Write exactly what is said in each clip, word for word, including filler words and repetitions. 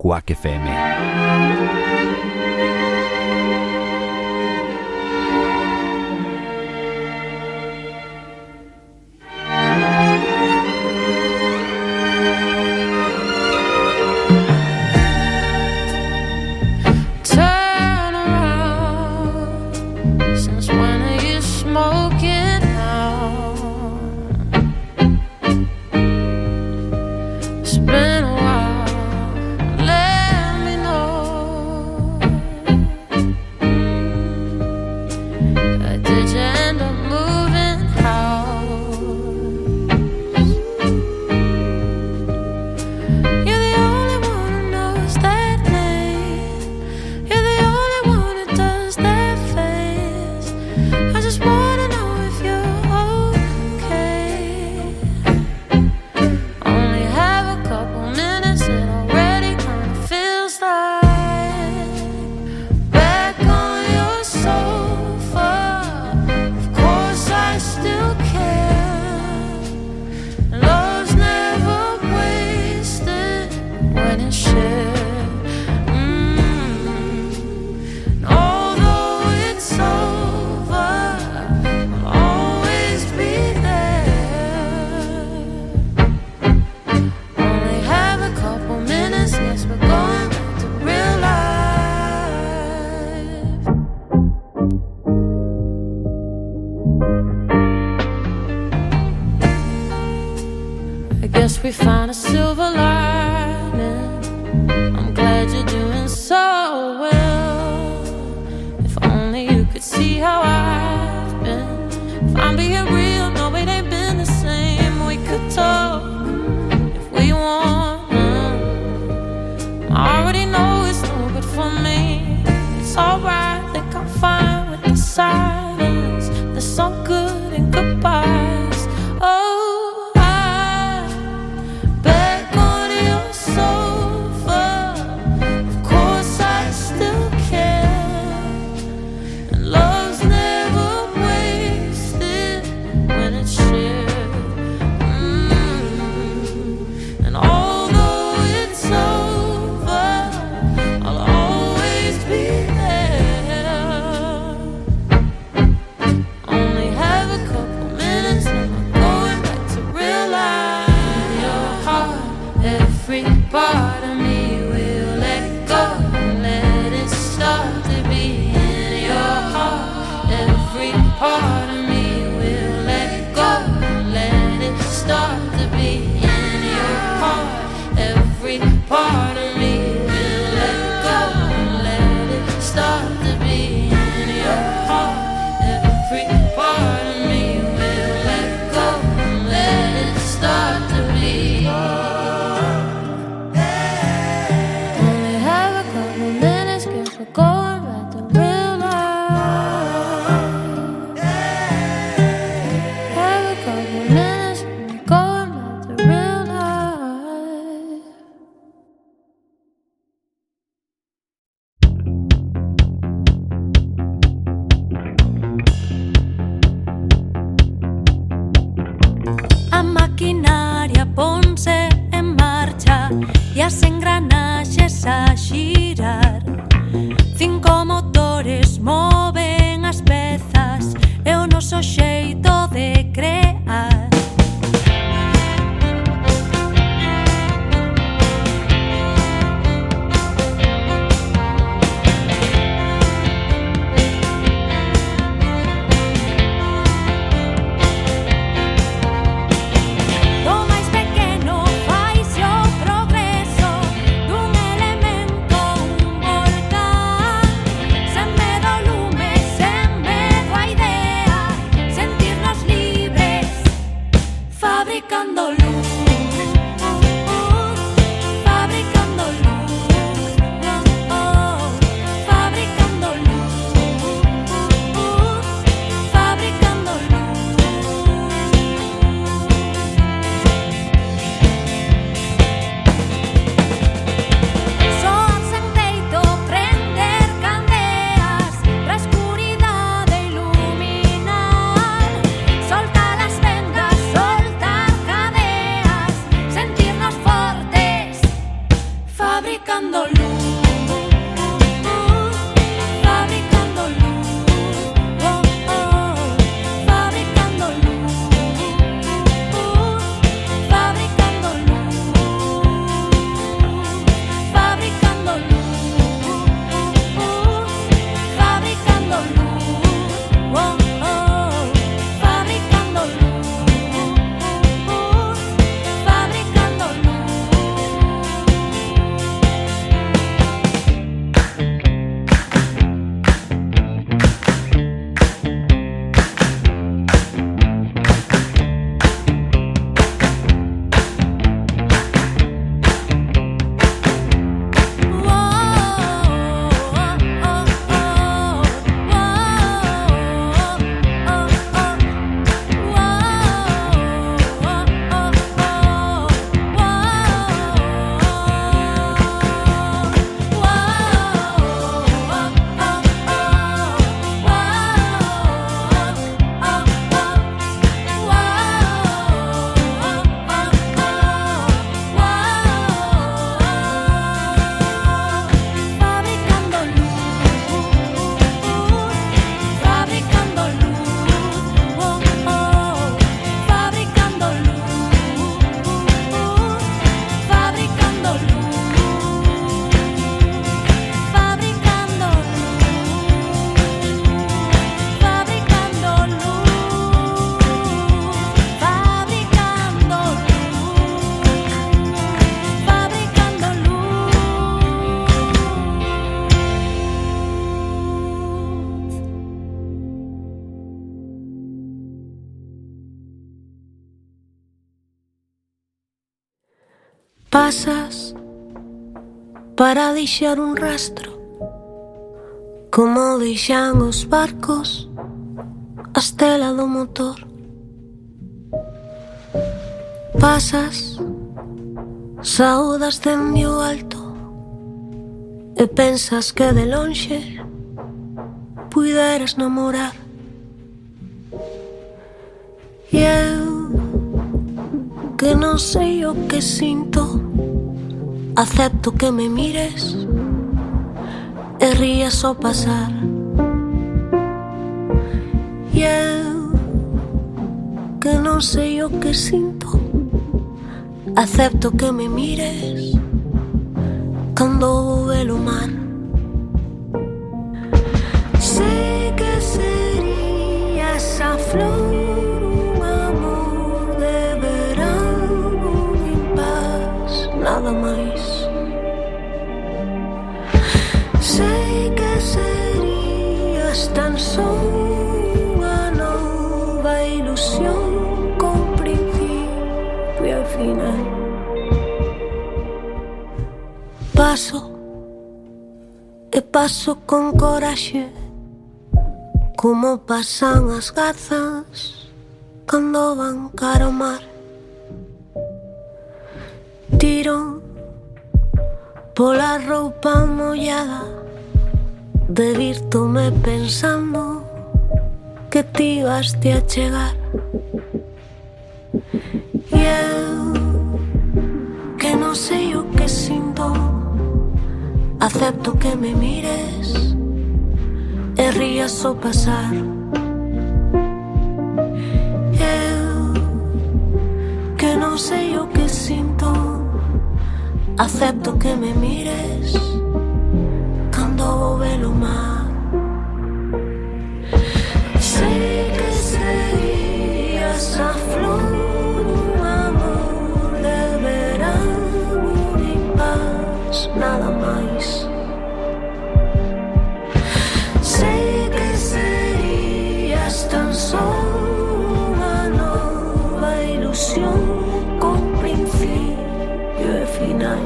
Quack F M. We found a silver lining. I'm glad you're doing so well. If only you could see how I've been. If I'm being real, no, it ain't been the same. We could talk if we want. I already know it's no good for me. It's alright, I think I'm fine with the silence. There's some good in goodbyes. Oh, There Pasas para deixar un rastro, como deixan os barcos a estela do motor. Pasas, saudas dende o alto e pensas que de lonxe puideras namorar. E eu, que non sei o que sinto, acepto que me mires e rías ao pasar. E eu, que non sei o que sinto, acepto que me mires cando vou ver o mar. Sei que serías a flor, un amor de verano en paz, nada máis. Sei que serías tan só unha nova ilusión con principio e final. Paso e paso con coraxe, como pasan as gazas cando van cara ao mar. Tiro pola roupa mollada, devírtome pensando que ti ibaste a chegar. E eu, que non sei o que sinto, acepto que me mires e rías ao pasar. Eu, que non sei o que sinto, acepto que me mires cando vou ver o mar. Sei que serías a flor, un amor de verano en paz, nada máis. Sei que serías tan só unha nova ilusión con principio e final.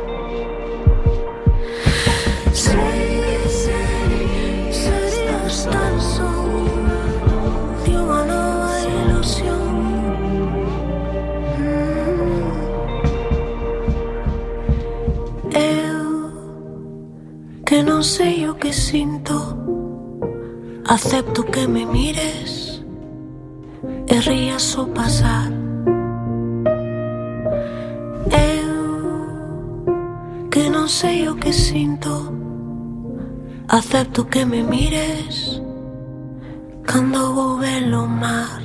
Sei que serías tan só de unha nova ilusión. Eu, que non sei o que sinto, acepto que me mires e rías ao pasar. Eu, que non non sei o que sinto. Acepto que me mires cando vou velo mar.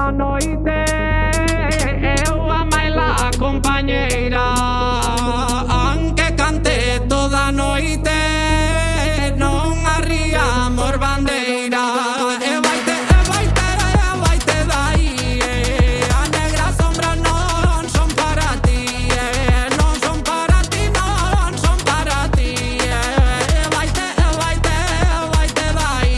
noite eu amaila a compañeira, aunque cante toda noite non arriamos bandeira. E vaite, e vaite, e vaite dai, a negra sombra non son para ti, non son para ti, non son para ti. E vaite, e vaite, e vaite dai.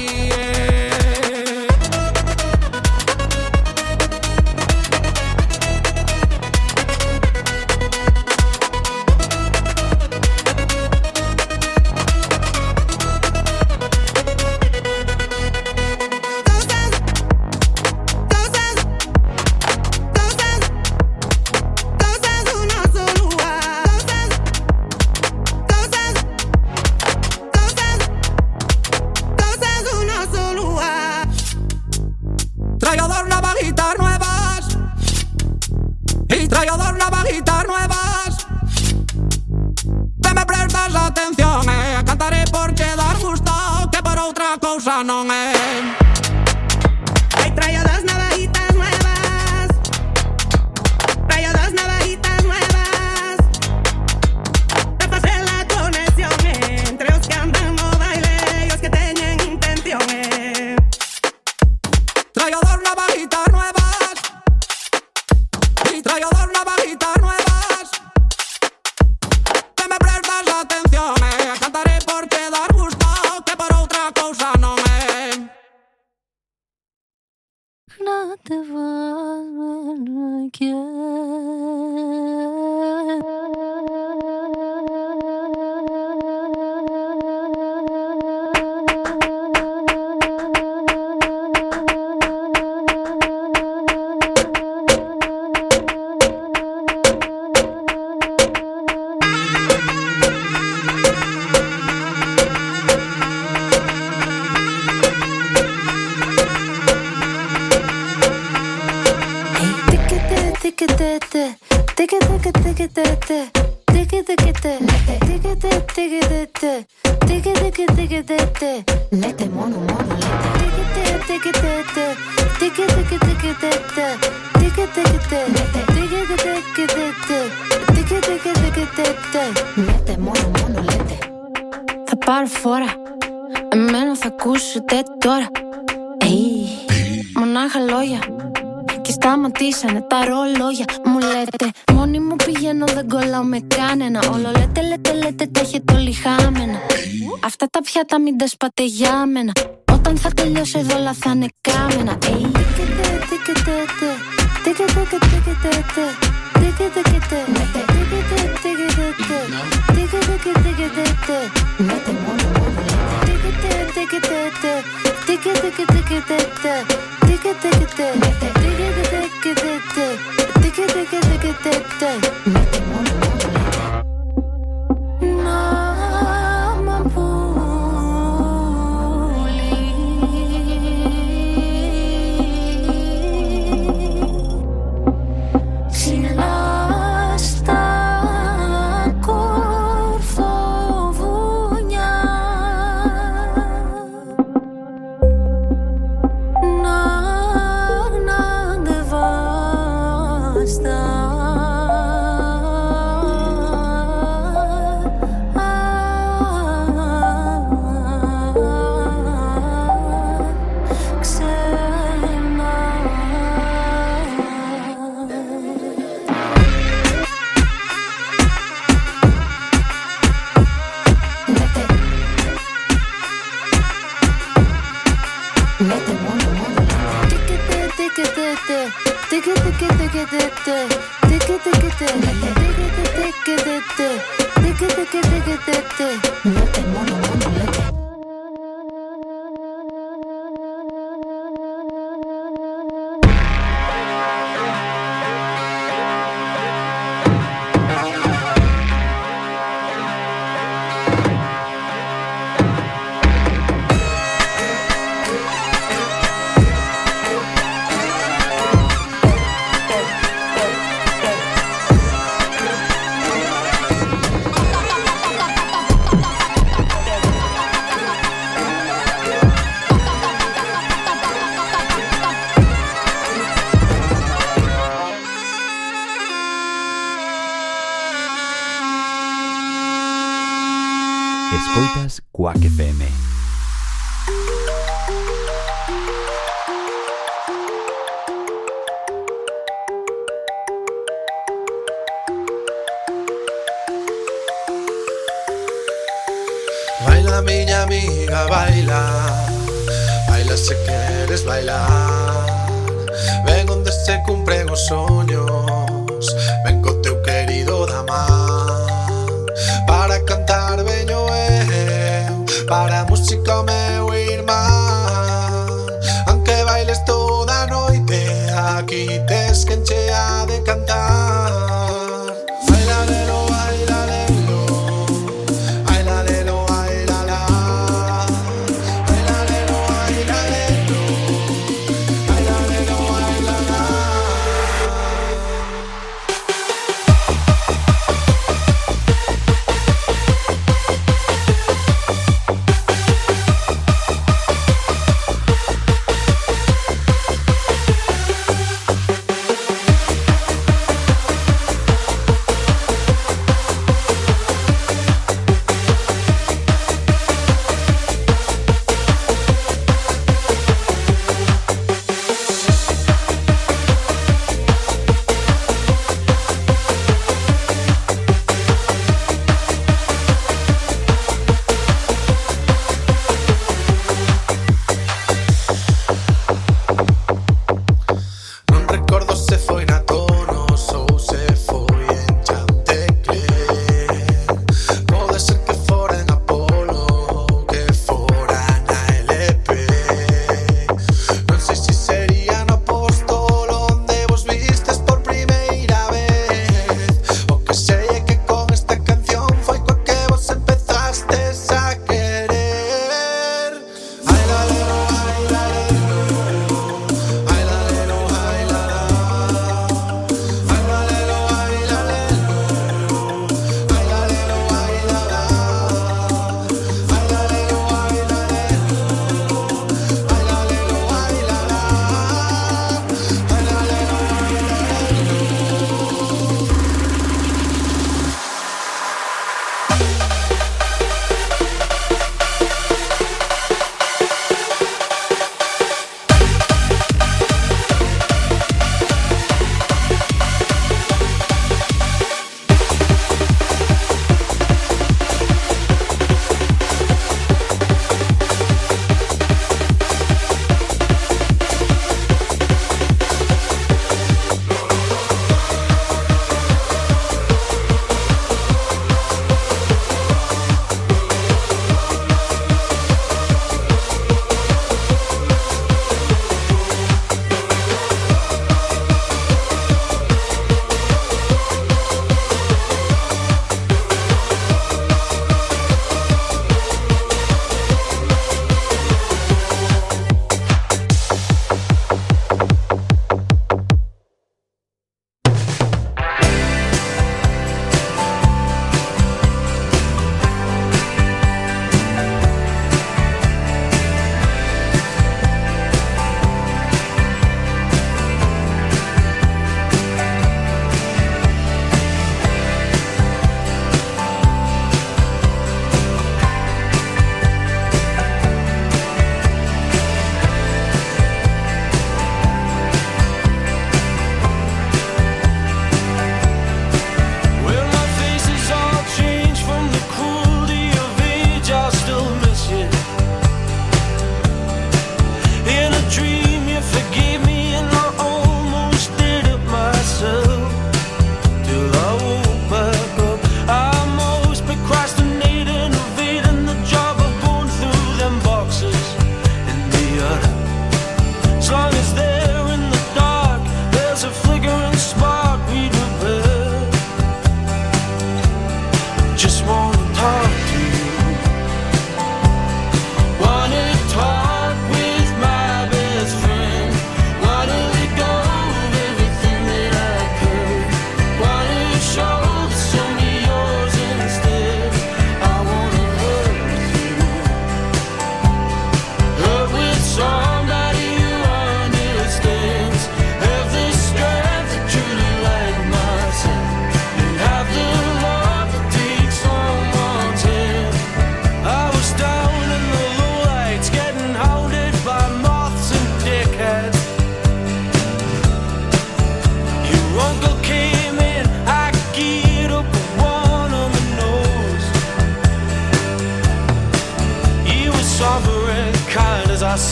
Traigo dos navajitas nuevas y traigo dos navajitas nuevas. Te me prestas atención, eh. Cantaré porque dar gusto, que por outra cousa non é. Ay, traigo dos navajitas nuevas. Traigo dos navajitas nuevas. Te pasé la conexión entre os que andan no baile y os que teñen intención, eh. Traigo dos navajitas nuevas y traigo dos navajitas nuevas. Te me prestas atención, eh. Cantaré porque dar gusto, que por outra cousa non é. No te vas, no lete mono mono lete tiki tete tiki tiki tiki tete tiki tiki tete tiki tiki tete tiki tiki tiki tete lete mono mono lete. Θα πάρω φόρα, εμένα θα ακούσετε τώρα. Ει, μονάχα λόγια και σταματήσανε τα ρολόγια. Μου λέτε μόνη μου πηγαίνω, δεν κολλάω με κανένα. Όλο λέτε, λέτε, λέτε, τα έχετε όλοι χάμενα. Αυτά τα πιάτα μην τα σπάτε για μένα. Όταν θα τελειώσει εδώ όλα θα είναι κάμενα. Ει, τίκετε, τίκετε, τίκετε, τίκετε, τίκετε, τίκετε, τίκετε, λέτε μόνο μόνο λέτε. Τίκετε, τίκετε, τίκετε, τίκετε, λέτε μόνο μόνο λέτε. Να μ' απολύει ψηλά στα κορφοβουνιά. Να ανεβάστα Escoitas Quack F M. Baila, miña amiga, baila. Baila se queres bailar. Ven onde se cumpren os soños. Ven co teu querido damán. Para cantar veño eu, para a música o meu irmán. Aunque bailes toda a noite, aquí tes que enchea de cantar. Bailalelo, bailalelo, bailalelo, bailala. Bailalelo, bailalelo, bailalelo, bailala.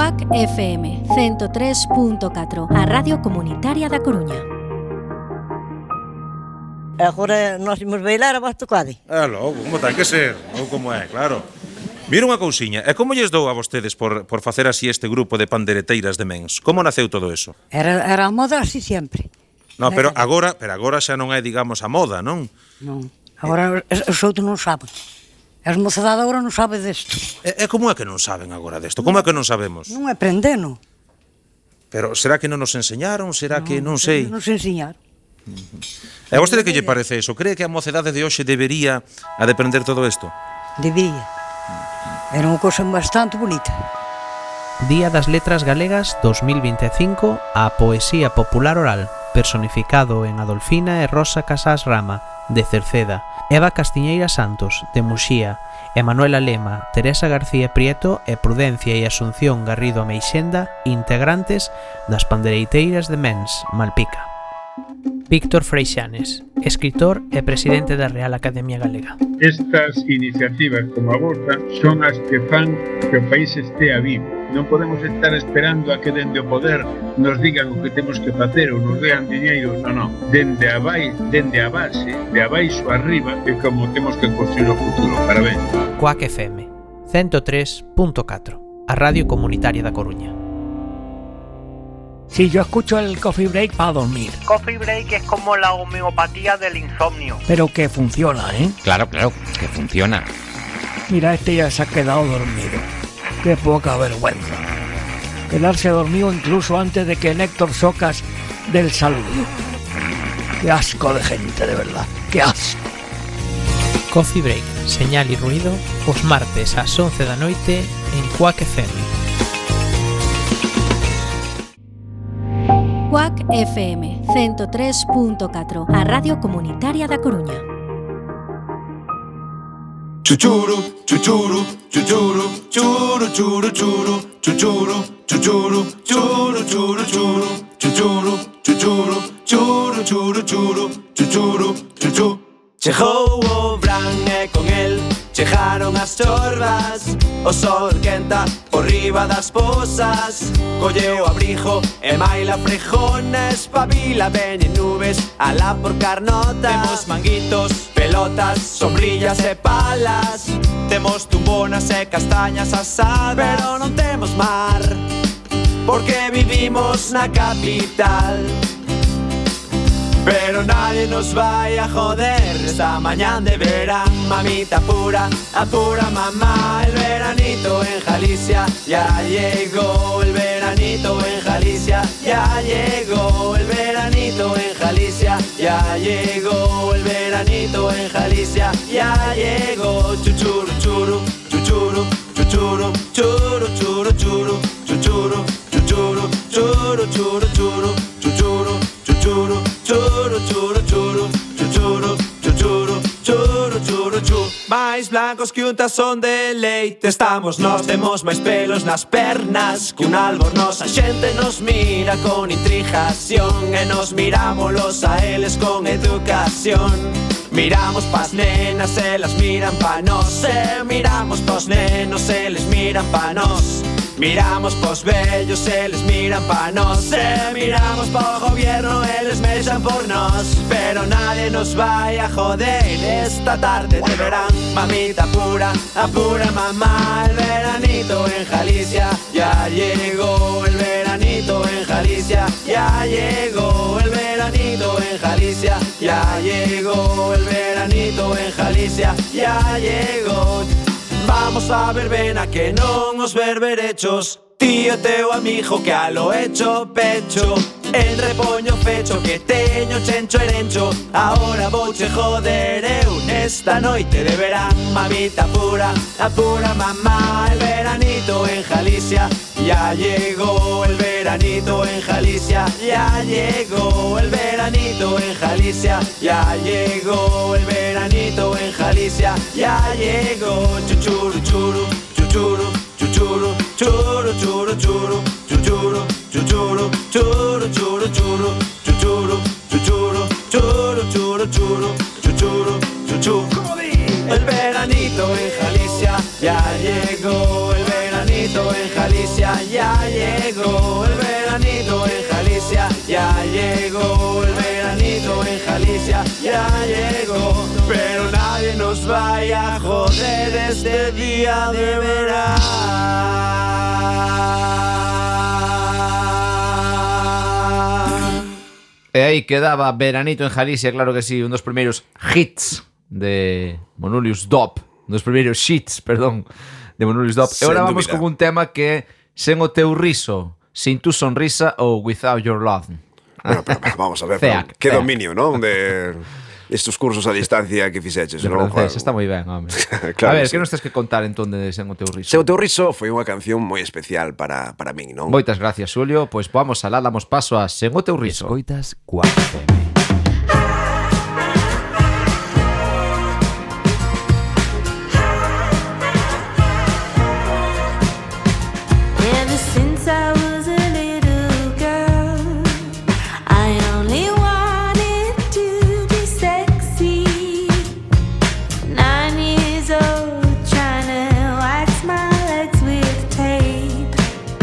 Cuac F M ciento tres punto catro, a Radio Comunitaria da Coruña. Agora nós imos bailar a vosso tocade. É logo, como ten que ser, ou como é, claro. Mira unha cousiña, e como lles dou a vostedes por, por facer así este grupo de pandereteiras de mens? Como naceu todo eso? Era, era a moda así sempre. No, pero agora, pero agora xa non é, digamos, a moda, non? Non, agora os outros non saben. As mocedade agora non sabe desto. E, e como é que non saben agora desto? Como é que non sabemos? Non aprendeno. Pero será que non nos enseñaron? Será que non sei? Non nos enseñaron. E a vostede que lle parece eso? Cree que a mocedade de hoxe debería a de aprender todo isto? Debería. Era unha cousa bastante bonita. Día das Letras Galegas dos mil vinte e cinco, a poesía popular oral, personificado en Adolfina e Rosa Casás Rama, de Cerceda, Eva Castiñeira Santos, de Muxía, e Manuela Lema, Teresa García Prieto e Prudencia e Asunción Garrido Ameixenda, integrantes das pandereiteiras de Mens, Malpica. Víctor Freixanes, escritor e presidente da Real Academia Galega. Estas iniciativas como a vosa son as que fan que o país estea vivo. Non podemos estar esperando a que dende o poder nos digan o que temos que facer ou nos dean diñeiro. Non, non. Dende a, vai, dende a base, de abaixo arriba, é como temos que construir o futuro. Parabéns. Cuac F M, ciento tres punto catro, a Radio Comunitaria da Coruña. Sí, yo escucho el coffee break para dormir. Coffee break es como la homeopatía del insomnio. Pero que funciona, ¿eh? Claro, claro, que funciona. Mira, este ya se ha quedado dormido. Qué poca vergüenza. Quedarse dormido incluso antes de que Néctor Socas dé el saludo. Qué asco de gente, de verdad. Qué asco. Coffee break, señal y ruido, os martes ás once da noite en Cuac F M. Cuac F M ciento tres punto catro, a Radio Comunitaria da Coruña. Chuchuru, chuchuru, chuchuru, churu, churu, churu, chuchuru, chuchuru, churu, churu, churu, chuchuru, chuchuru, churu, churu, churu, chuchuru, chuchu. Chegou o Bran e con el chegaron as chorbas. O sol quenta por riba das posas. Colleu o abrigo e maila frejona. Espabila, veñen nubes, alá por Carnota. Temos manguitos, pelotas, sombrillas e palas. Temos tumbonas e castañas asadas. Pero non temos mar, porque vivimos na capital. Pero nadie nos vai a joder esta mañana de verán, mamita pura, apura mamá. El veranito en Galicia ya llegó, el veranito en Galicia ya llegó, el veranito en Galicia ya llegó, el veranito en Galicia ya llegó. Chuchuru, churu, chuchuru, chuchuru, churu, churu, churu, chuchuru, chuchuru, churu, churu, churu, chuchuru, chuchuru, churu, churu, churu, chuchuru, chuchuru, churu, churu, churu. Mais blancos que un tazón de leite estamos, nós temos máis pelos nas pernas que un albornoz. A xente nos mira con intrigación e nos mirámolos a eles con educación. Miramos pas nenas, elas miran pa nós, e miramos pos nenos, eles miran pa nós. Miramos pos vellos, eles miran pa nós, e miramos pa o gobierno, eles mexan por nós. Pero nadie nos vai a joder esta tarde de verán, mamita pura, apura mamá. El veranito en Galicia ya llegó, el veranito en Galicia ya llegó, el veranito en Galicia ya llegó, el veranito en Galicia ya llegó. Vamos a verbena que non os berberechos, tío teu amigo que a lo hecho pecho. En repoño fecho que teño chencho erencho. Ahora vouche joder eu nesta noite de verán, mamita pura, apura mamá. El veranito en Galicia ya llegó, el veranito en Galicia ya llegó, el veranito en Galicia ya llegó, el veranito en Galicia ya llegó. Chuchuru, churu, chuchuru, chuchuru, churu, churu, churu, chuchuru, chuchuru, churu, churu, churu, chuchuru, chuchuru, churu, churu, churu, chuchuru, chuchu. El veranito en Galicia ya llegó, el veranito veranito en Galicia ya llegó. El veranito en Galicia ya llegó. El veranito en Galicia ya llegó. Pero nadie nos vaya a joder este día de verano. E aí quedaba Veranito en Galicia, claro que sí, un dos primeiros hits de Monulius Dop, un dos primeiros hits, perdón, de Monulius Dop. E agora vamos con un tema que é Sen o teu riso, Sin tu sonrisa ou Without your love. Bueno, pero, pero vamos a ver, Ceac, que Ceac. dominio, ¿no? De estos cursos a distancia que fixeches, De ¿no? francés, está moi ben, home. Claro A ver, que que sí. nos tens que contar entón de Sen o teu riso? Sen o teu riso foi unha canción moi especial para, para min, non? Moitas gracias, Xulio. Pois vamos alá, damos paso a Sen o teu riso. Escoitas cuatro F M. Ever since I was a little girl, I only wanted to be sexy. Nine years old, trying to wax my legs with tape.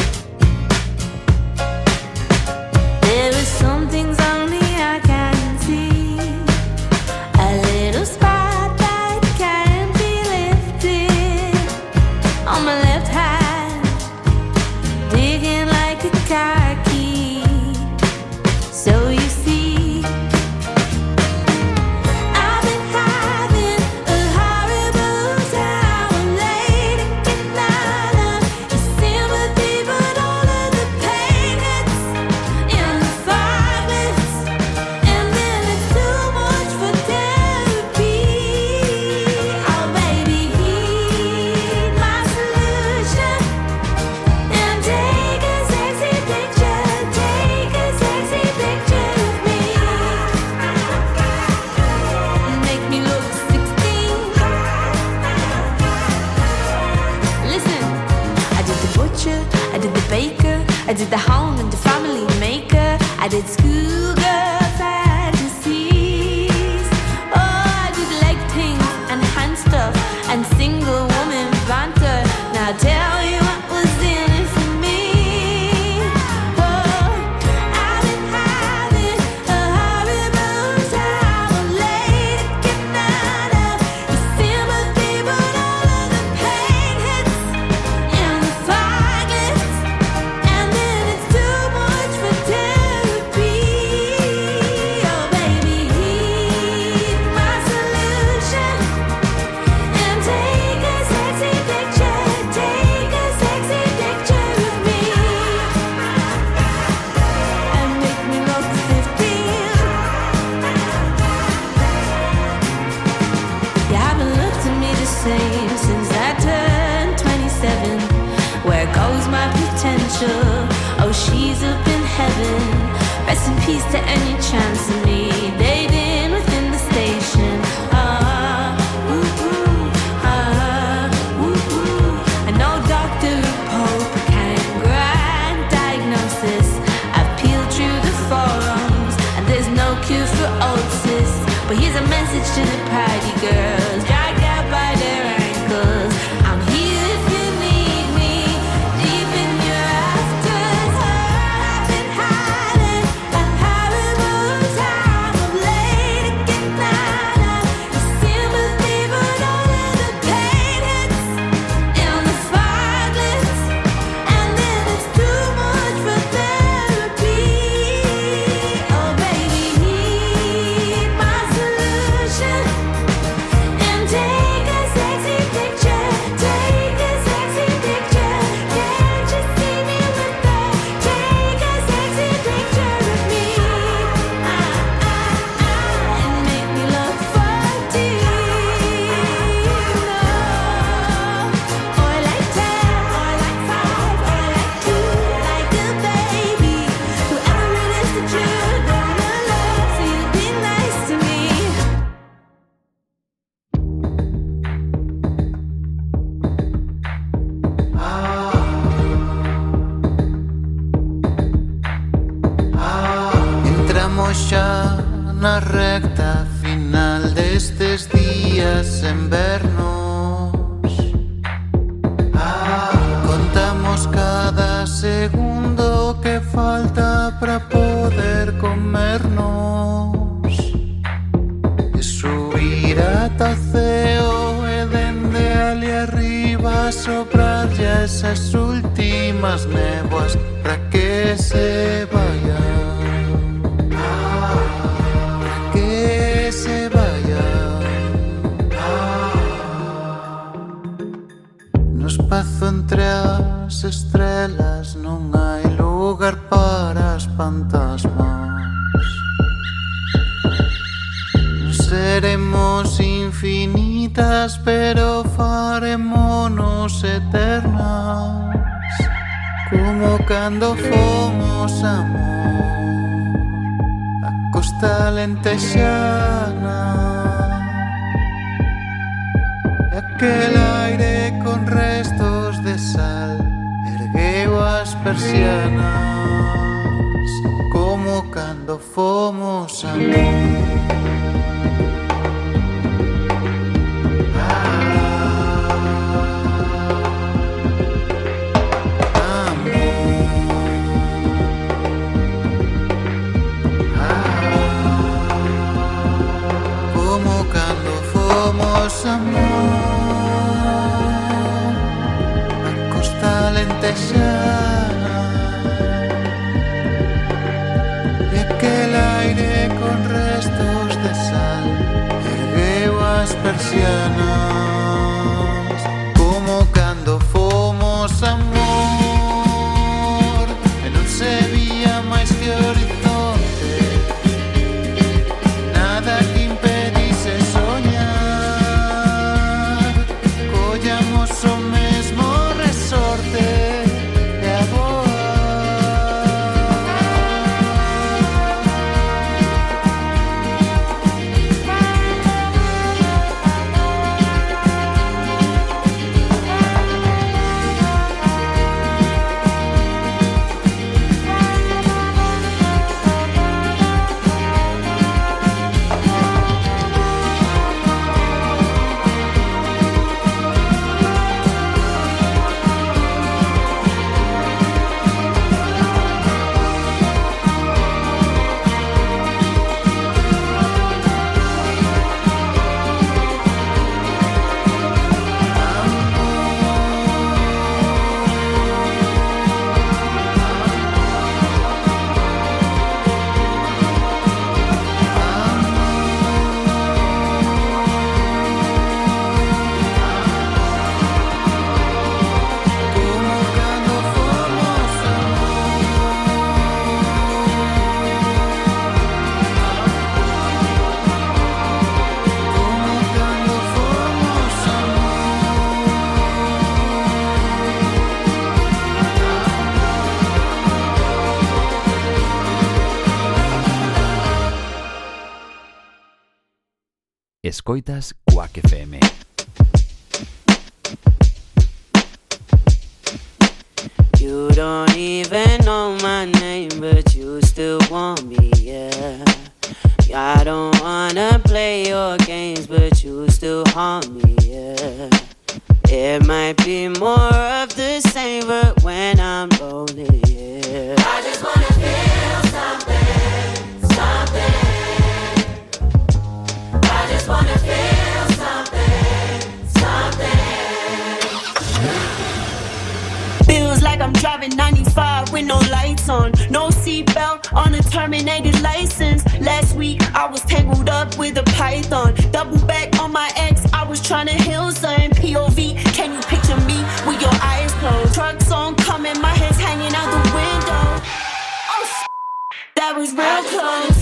There are some things only I can see. A little spot that can't be lifted on my left hand, digging like a car key. So you see, I've been having a horrible time lately. Getting out of your sympathy, but all of the pain hits in the five minutes, and then it's too much for therapy. Oh baby, heed my solution. And take a sexy picture, take a sexy picture of me. Make me look sixteen. Listen, I did the butcher, I did the baker, I did the home and the family maker, I did schoolgirl fantasies. Oh, I did leg things and hand stuff and single woman banter. Now tell me what was in it for me. Oh, I've been having a horrible time lately. Getting out of your sympathy, but all of the pain hits in the five minutes, and then it's too much for therapy. Oh baby, heed my solution. And take a sexy picture, take a sexy picture of me. And make me look fifteen. You haven't looked at me the same since I turned twenty-seven. Where goes my potential? Oh, she's up in heaven. Rest in peace to any chance of me dating within the station. Ah, ooh, ooh, ah, ooh, ooh. I know Doctor Pope can grant diagnosis. I've peeled through the forums, and there's no cure for old sis. But here's a message to the party girls, dragged out by their ankles. I'm here if you need me, deep in your rafters. I've been having a horrible time of late. Getting out of your sympathy, but all of the pain hits in the five minutes, and then it's too much for therapy. Oh baby, heed my solution. And take a sexy picture, take a sexy picture. Can't you see me with that? Take a sexy picture of me. Ah, ah, ah, and make me look forty. No, or like ten, or like five, or like two, like a baby. Whoever it is that you're gonna love, so you be nice to me. Entramos xa na recta final destes días en vernos. Contamos segundo que falta para poder comernos e subir ata o ceo e dende ali arriba soprarlle esas últimas néboas para que se vayan, para que se vayan. No espazo entre as estrelas non hai lugar para as fantasmas. Non seremos infinitas, pero farémonos eternas, como cando fomos amor a costa lentexana. E aquel aire con restos de sal ergueu as persianas, como cando fomos amor. Amor, a costa lentexana, e aquel aire con restos de sal ergueu as persianas, como cando fomos amor, e non se vía máis que horizonte, nada que impedise soñar. O mesmo resorte e a Escoitas Quack F M. You don't even know my name, but you still want me, yeah. I don't wanna play your games, but you still haunt me, yeah. It might be more of the same, but when I'm lonely, yeah. I just wanna feel something, something. I just wanna feel something, something. Feels like I'm driving ninety-five with no lights on, no seatbelt on a terminated license. Last week I was tangled up with a python, double back on my ex. I was trying to heal something. P O V, can you picture me with your eyes closed? Truck song coming, my head's hanging out the window. Oh, that was real close.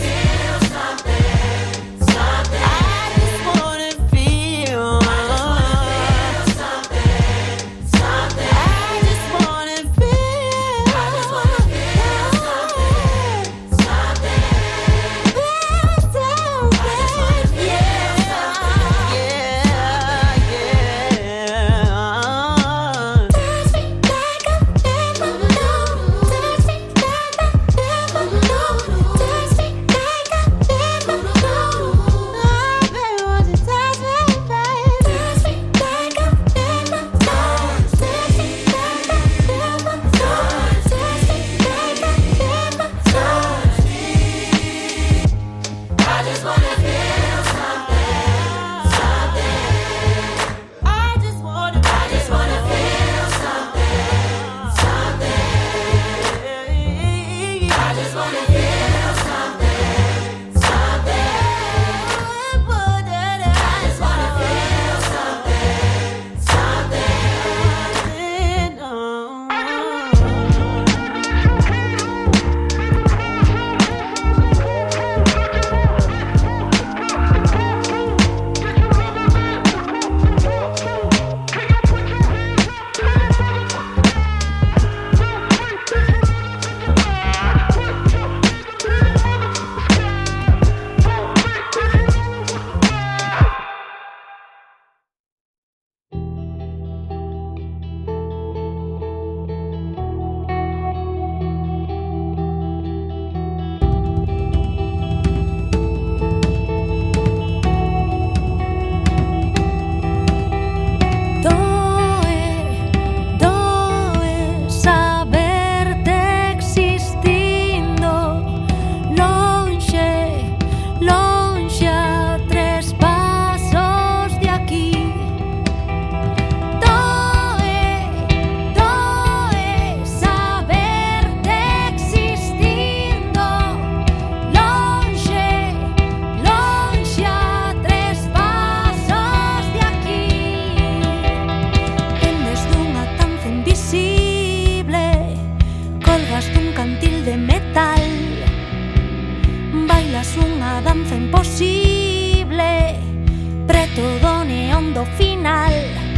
hondo final.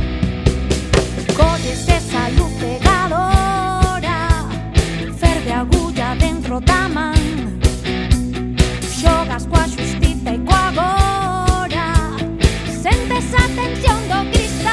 Colles esa luz pegadora, ferve agulla dentro da man. Xogas coa xustiza e coa agora, sentes a tensión do cristal.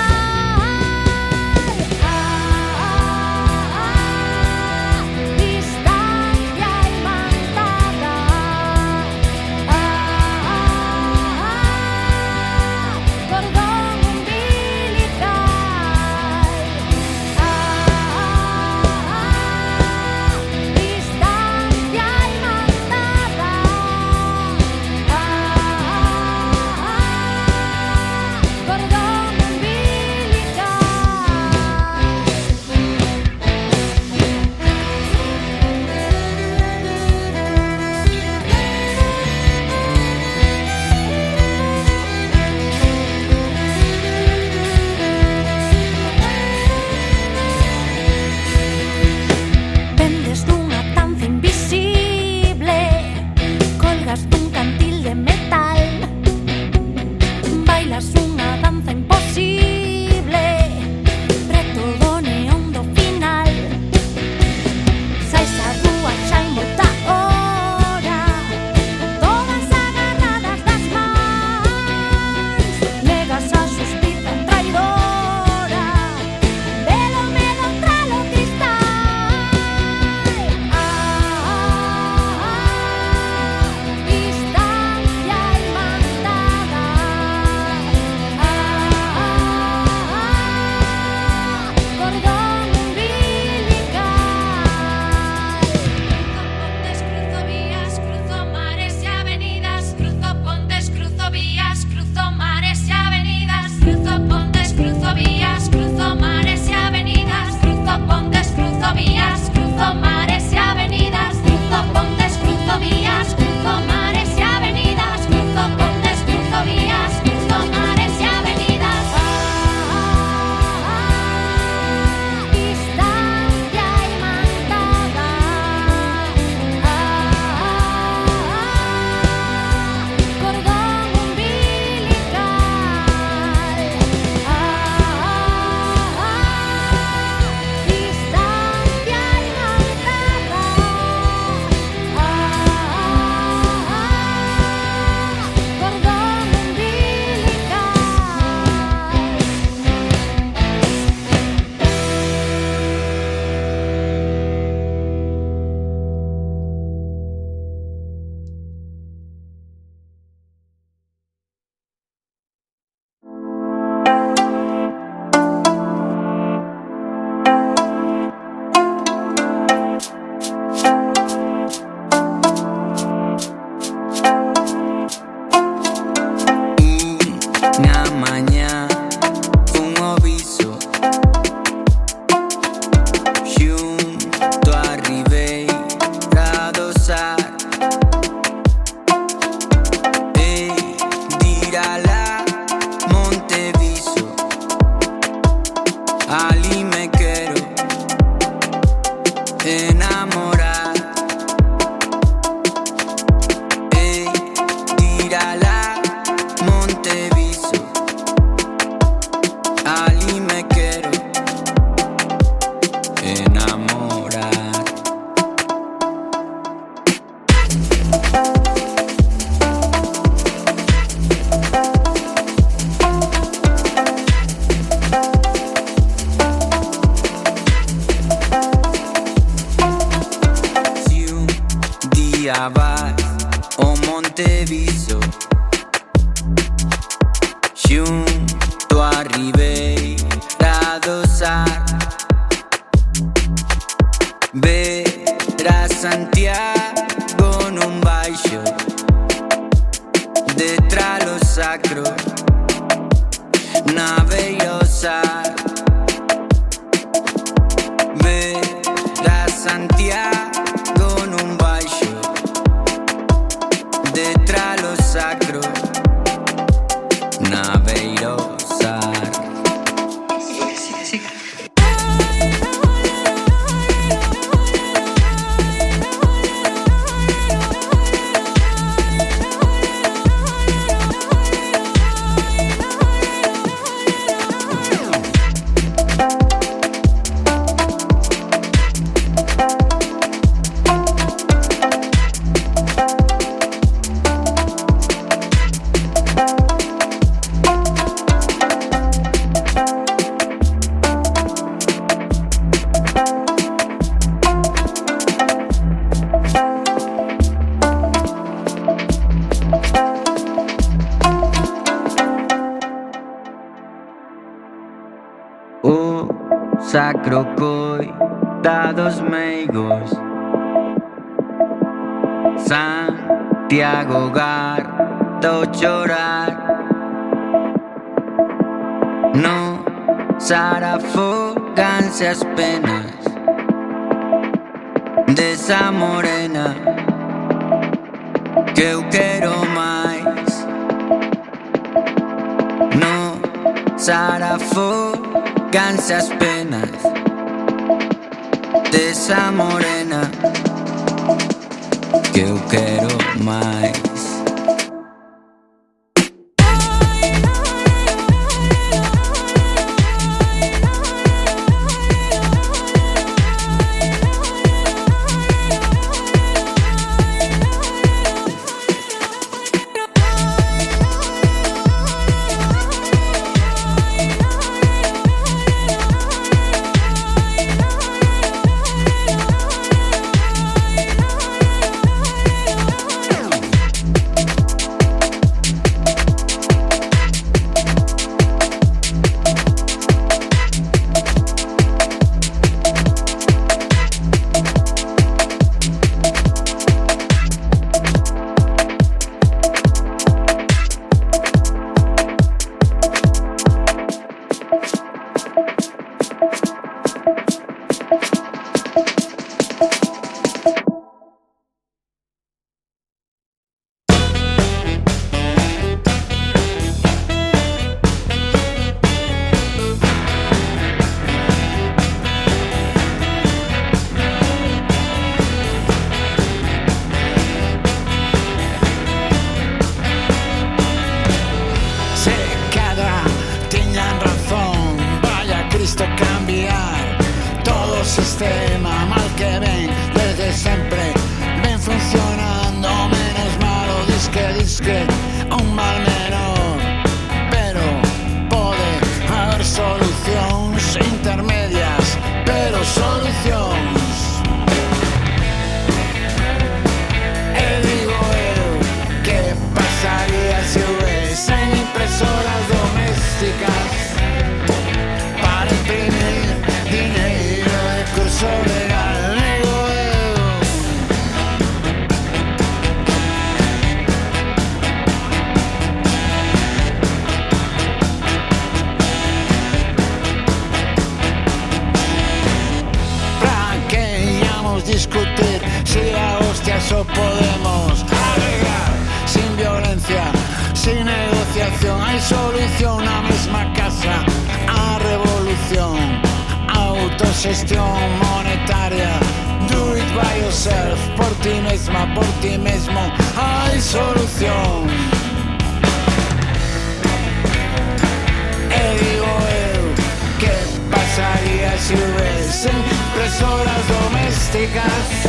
o sacro coitados meigos. Santiago gardo chorar, no sarafóganse as penas desa morena que eu quero máis. No sarafóganse as penas desa morena que eu quero máis. Si hubiese impresoras domésticas